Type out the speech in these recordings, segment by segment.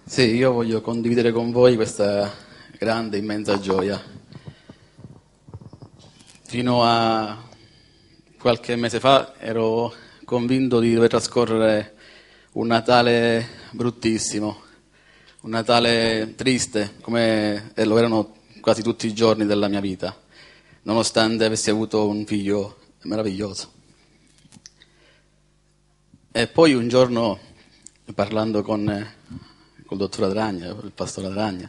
Sì, io voglio condividere con voi questa grande, immensa gioia. Fino a qualche mese fa ero convinto di dover trascorrere un Natale bruttissimo, un Natale triste, come lo erano quasi tutti i giorni della mia vita, nonostante avessi avuto un figlio meraviglioso. E poi un giorno, parlando col dottor Adragna, il pastore Adragna,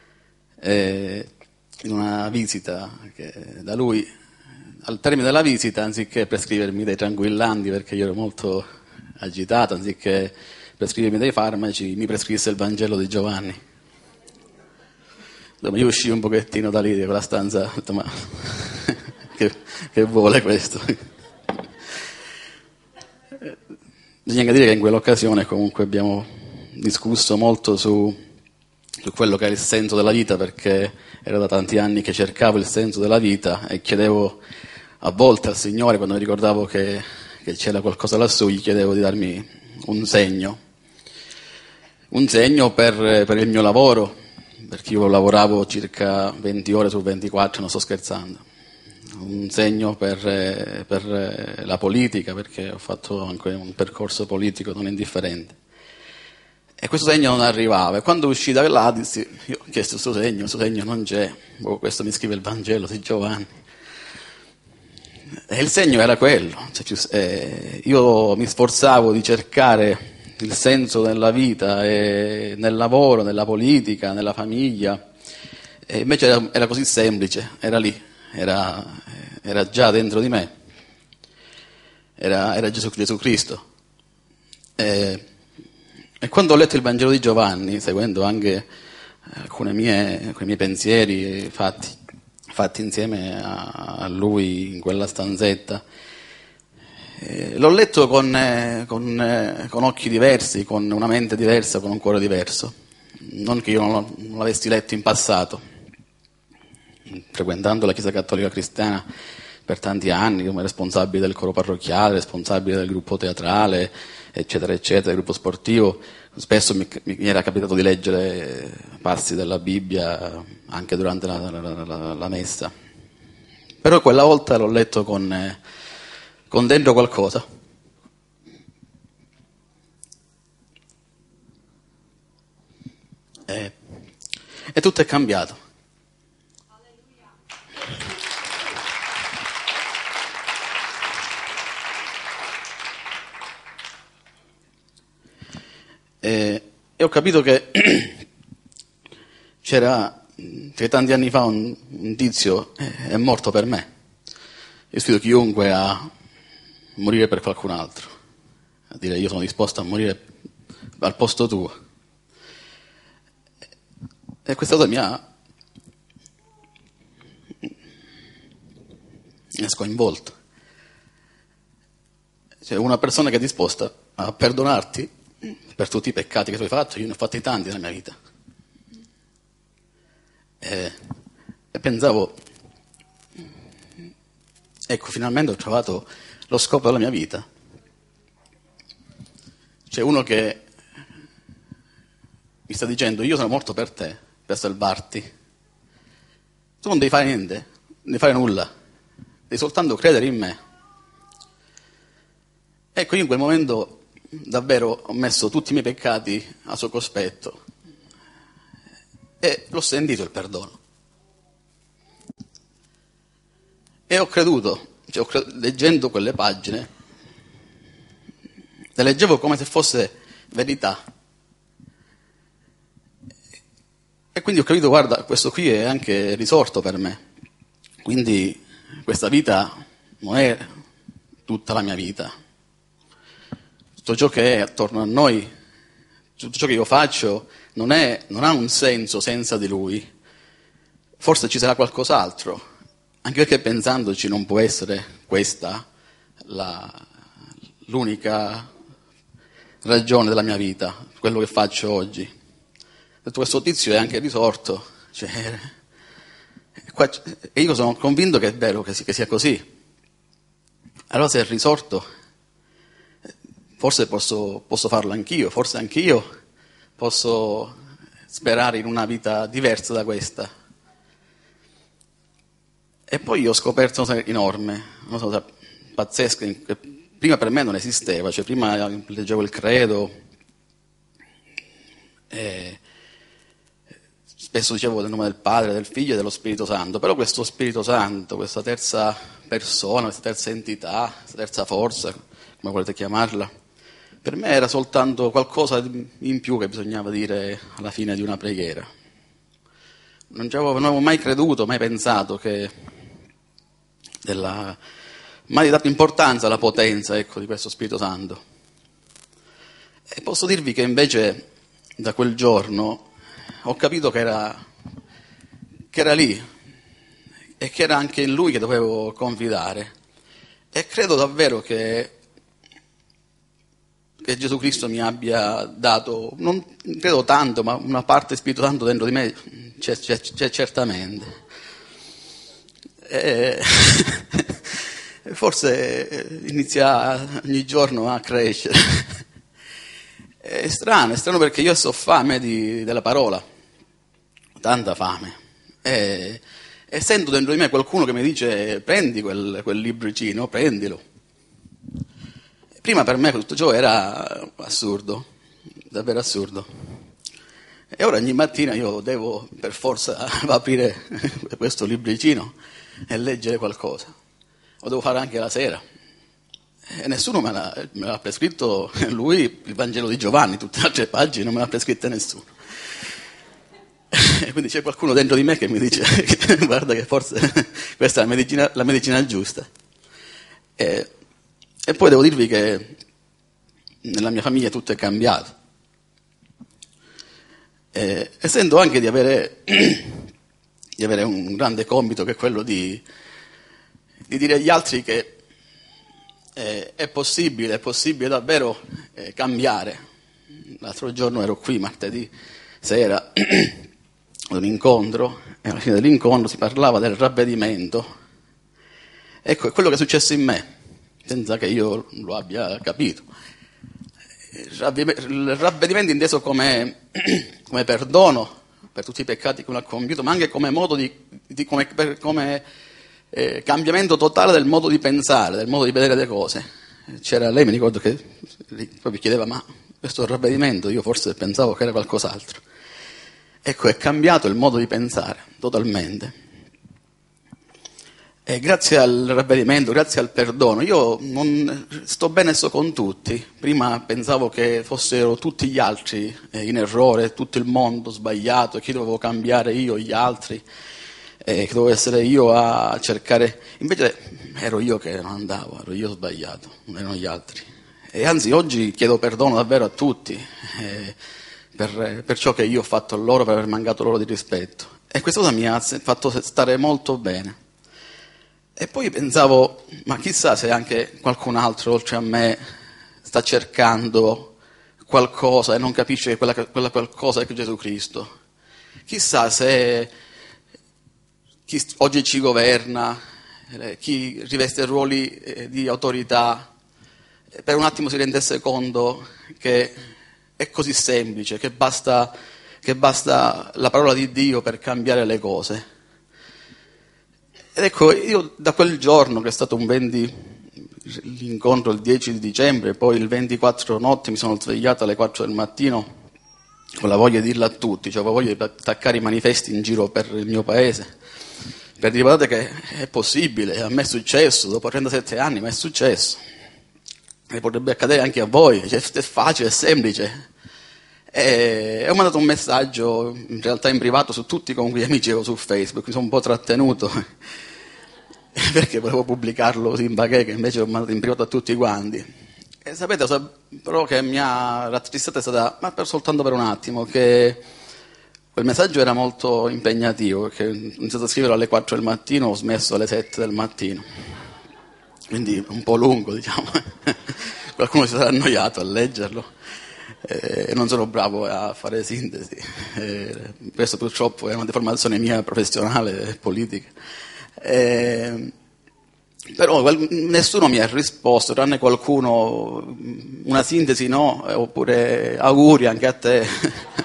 in una visita da lui, al termine della visita, anziché prescrivermi dei tranquillanti, perché io ero molto agitato, anziché prescrivermi dei farmaci, mi prescrisse il Vangelo di Giovanni. Io uscii un pochettino da lì, da quella stanza, ho detto, ma che vuole questo? Bisogna dire che in quell'occasione comunque abbiamo discusso molto su quello che è il senso della vita, perché era da tanti anni che cercavo il senso della vita e chiedevo a volte al Signore, quando mi ricordavo che c'era qualcosa lassù, gli chiedevo di darmi un segno per il mio lavoro, perché io lavoravo circa 20 ore su 24, non sto scherzando. Un segno per la politica, perché ho fatto anche un percorso politico non indifferente. E questo segno non arrivava. E quando uscì da là, io ho chiesto questo segno non c'è. Questo mi scrive il Vangelo di Giovanni. E il segno era quello. Io mi sforzavo di cercare il senso della vita, nel lavoro, nella politica, nella famiglia. E invece era così semplice, era lì. Era già dentro di me, era Gesù Cristo. E quando ho letto il Vangelo di Giovanni, seguendo anche alcuni miei pensieri fatti insieme a lui in quella stanzetta, l'ho letto con occhi diversi, con una mente diversa, con un cuore diverso. Non che io non l'avessi letto in passato, frequentando la Chiesa Cattolica Cristiana per tanti anni, come responsabile del coro parrocchiale, responsabile del gruppo teatrale, eccetera, eccetera, del gruppo sportivo, spesso mi era capitato di leggere passi della Bibbia anche durante la messa. Però quella volta l'ho letto con dentro qualcosa. E tutto è cambiato. E ho capito che che tanti anni fa un tizio è morto per me. Io sfido chiunque a morire per qualcun altro, a dire io sono disposto a morire al posto tuo. E questa cosa mi ha sconvolto. Cioè, una persona che è disposta a perdonarti per tutti i peccati che tu hai fatto, io ne ho fatti tanti nella mia vita. E pensavo, ecco, finalmente ho trovato lo scopo della mia vita. C'è uno che mi sta dicendo, io sono morto per te, per salvarti. Tu non devi fare niente, non devi fare nulla, devi soltanto credere in me. Ecco, io in quel momento davvero ho messo tutti i miei peccati a suo cospetto e l'ho sentito il perdono. E ho creduto, leggendo quelle pagine, le leggevo come se fosse verità. E quindi ho capito, guarda, questo qui è anche risorto per me. Quindi questa vita non è tutta la mia vita. Tutto ciò che è attorno a noi, tutto ciò che io faccio, non ha un senso senza di Lui. Forse ci sarà qualcos'altro, anche perché pensandoci non può essere questa l'unica ragione della mia vita, quello che faccio oggi. Ho detto, questo tizio è anche risorto, e io sono convinto che è vero che sia così. Allora se è risorto, forse posso farlo anch'io, forse anch'io posso sperare in una vita diversa da questa. E poi ho scoperto una cosa enorme, una cosa pazzesca, che prima per me non esisteva, cioè prima leggevo il credo, e spesso dicevo del nome del Padre, del Figlio e dello Spirito Santo, però questo Spirito Santo, questa terza persona, questa terza entità, questa terza forza, come volete chiamarla, per me era soltanto qualcosa in più che bisognava dire alla fine di una preghiera. Non avevo mai creduto, mai pensato mai dato importanza alla potenza, ecco, di questo Spirito Santo. E posso dirvi che invece da quel giorno ho capito che era lì e che era anche in Lui che dovevo confidare. E credo davvero che Gesù Cristo mi abbia dato, non credo tanto, ma una parte Spirito Santo dentro di me c'è certamente. Forse inizia ogni giorno a crescere. È strano perché io ho fame della parola, tanta fame. E sento dentro di me qualcuno che mi dice: prendi quel libricino, prendilo. Prima per me tutto ciò era assurdo, davvero assurdo. E ora ogni mattina io devo per forza aprire questo libricino e leggere qualcosa. Lo devo fare anche la sera. E nessuno me l'ha prescritto, lui, il Vangelo di Giovanni, tutte le altre pagine non me l'ha prescritta nessuno. E quindi c'è qualcuno dentro di me che mi dice: guarda che forse questa è la medicina giusta. E poi devo dirvi che nella mia famiglia tutto è cambiato. E sento anche di avere un grande compito, che è quello di dire agli altri che è possibile davvero cambiare. L'altro giorno ero qui, martedì sera, ad un incontro, e alla fine dell'incontro si parlava del ravvedimento. Ecco, è quello che è successo in me, senza che io lo abbia capito. Il ravvedimento inteso come perdono per tutti i peccati che uno ha compiuto, ma anche come modo come cambiamento totale del modo di pensare, del modo di vedere le cose. C'era lei, mi ricordo, che proprio chiedeva: ma questo ravvedimento, io forse pensavo che era qualcos'altro. Ecco, è cambiato il modo di pensare totalmente. E grazie al ravvedimento, grazie al perdono, io non sto bene e sto con tutti. Prima pensavo che fossero tutti gli altri in errore, tutto il mondo sbagliato, e che dovevo cambiare io gli altri, che dovevo essere io a cercare. Invece ero io che non andavo, ero io sbagliato, non erano gli altri. E anzi, oggi chiedo perdono davvero a tutti per ciò che io ho fatto a loro, per aver mancato loro di rispetto. E questa cosa mi ha fatto stare molto bene. E poi pensavo: ma chissà se anche qualcun altro, oltre a me, sta cercando qualcosa e non capisce che quella qualcosa è Gesù Cristo. Chissà se chi oggi ci governa, chi riveste ruoli di autorità, per un attimo si rendesse conto che è così semplice, che basta la parola di Dio per cambiare le cose. Ed ecco, io da quel giorno, che è stato l'incontro il 10 di dicembre, poi il 24 notte mi sono svegliato alle 4 del mattino con la voglia di dirlo a tutti, cioè avevo voglia di attaccare i manifesti in giro per il mio paese, per dire: guardate che è possibile, a me è successo, dopo 37 anni, ma è successo. E potrebbe accadere anche a voi, cioè, è facile, è semplice. E ho mandato un messaggio, in realtà in privato, su tutti con cui amici avevo su Facebook. Mi sono un po' trattenuto perché volevo pubblicarlo in bacheca, che invece l'ho mandato in privato a tutti quanti. E sapete cosa però che mi ha rattristato è stata, ma soltanto per un attimo, che quel messaggio era molto impegnativo, perché ho iniziato a scriverlo alle 4 del mattino, ho smesso alle 7 del mattino. Quindi un po' lungo, diciamo. Qualcuno si sarà annoiato a leggerlo. Non sono bravo a fare sintesi, questo purtroppo è una deformazione mia professionale e politica. Però nessuno mi ha risposto, tranne qualcuno: una sintesi no, oppure auguri anche a te.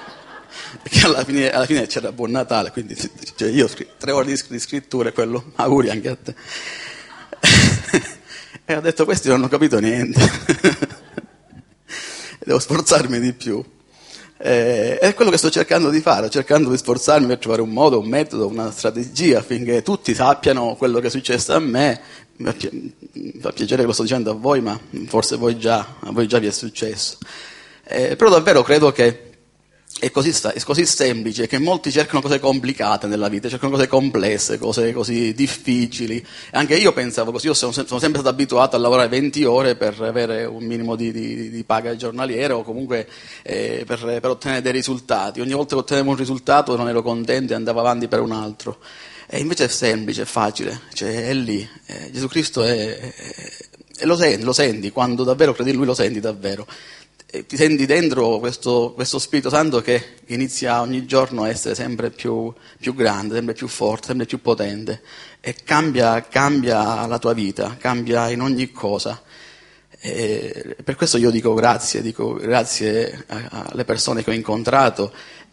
alla fine c'era Buon Natale, quindi cioè, io 3 ore di scrittura e quello, auguri anche a te. E ho detto, questi non hanno capito niente, devo sforzarmi di più. È quello che sto cercando di fare, cercando di sforzarmi per trovare un modo, un metodo, una strategia affinché tutti sappiano quello che è successo a me. Mi fa piacere che lo sto dicendo a voi, ma forse a voi già vi è successo. Però davvero credo che è così semplice, che molti cercano cose complicate nella vita, cercano cose complesse, cose così difficili. Anche io pensavo così, io sono sempre stato abituato a lavorare 20 ore per avere un minimo di paga giornaliera o comunque per ottenere dei risultati. Ogni volta che ottenevo un risultato non ero contento e andavo avanti per un altro. E invece è semplice, è facile, cioè è lì. Gesù Cristo lo senti, quando davvero credi in Lui lo senti davvero. Ti senti dentro questo Spirito Santo che inizia ogni giorno a essere sempre più grande, sempre più forte, sempre più potente e cambia la tua vita, cambia in ogni cosa. Per questo io dico grazie alle persone che ho incontrato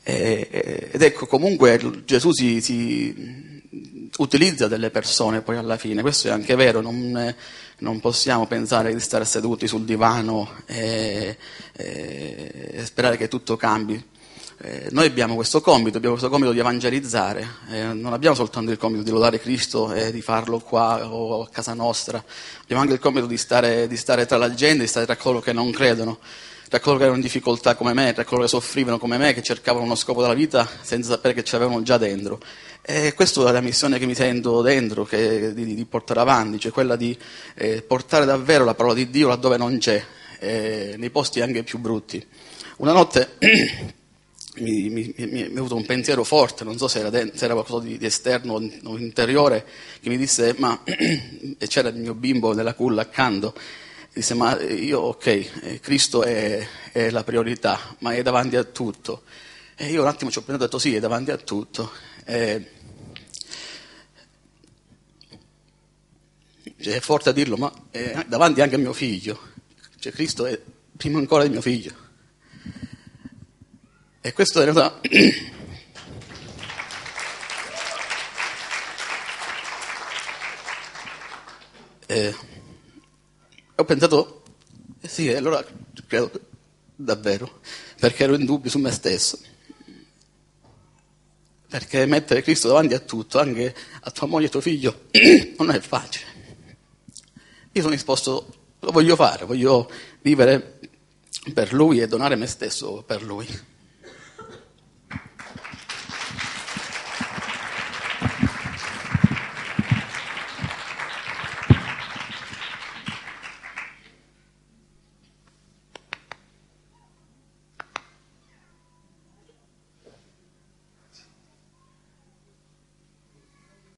ed ecco, comunque Gesù si utilizza delle persone poi alla fine, questo è anche vero, non possiamo pensare di stare seduti sul divano e sperare che tutto cambi. Noi abbiamo questo compito di evangelizzare, non abbiamo soltanto il compito di lodare Cristo e di farlo qua o a casa nostra, abbiamo anche il compito di stare tra la gente, di stare tra coloro che non credono, tra coloro che erano in difficoltà come me, tra coloro che soffrivano come me, che cercavano uno scopo della vita senza sapere che ce l'avevano già dentro. E questa è la missione che mi sento dentro, di portare avanti, cioè quella di portare davvero la parola di Dio laddove non c'è, nei posti anche più brutti. Una notte mi è venuto un pensiero forte, non so se era qualcosa di esterno o interiore, che mi disse, e c'era il mio bimbo nella culla accanto, disse, ma io, ok, Cristo è la priorità, ma è davanti a tutto. E io un attimo ci ho pensato e ho detto, sì, è davanti a tutto. Cioè, è forte a dirlo, ma è davanti anche a mio figlio. Cioè, Cristo è prima ancora di mio figlio. E questo è in realtà ho pensato, sì, allora credo davvero, perché ero in dubbio su me stesso. Perché mettere Cristo davanti a tutto, anche a tua moglie e tuo figlio, non è facile. Io sono disposto, lo voglio fare, voglio vivere per Lui e donare me stesso per Lui.